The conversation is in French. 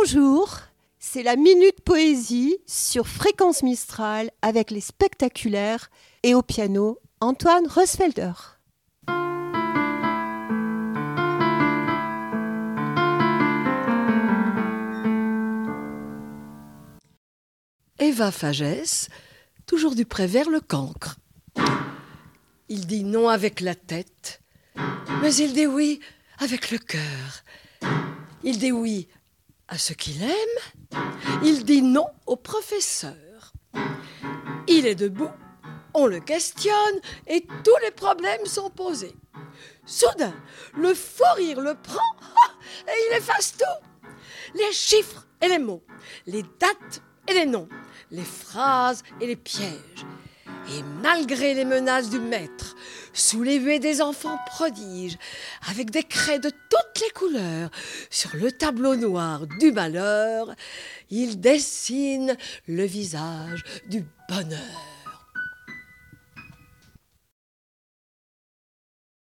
Bonjour, c'est la Minute Poésie sur Fréquence Mistral avec les spectaculaires et au piano Antoine Rosfelder. Eva Fagès, toujours du Prévert le cancre. Il dit non avec la tête, mais il dit oui avec le cœur. Il dit oui à ce qu'il aime, il dit non au professeur. Il est debout, on le questionne et tous les problèmes sont posés. Soudain, le fou rire le prend et il efface tout. Les chiffres et les mots, les dates et les noms, les phrases et les pièges. Et malgré les menaces du maître, sous les huées des enfants prodiges, avec des craies de toutes les couleurs, sur le tableau noir du malheur, il dessine le visage du bonheur.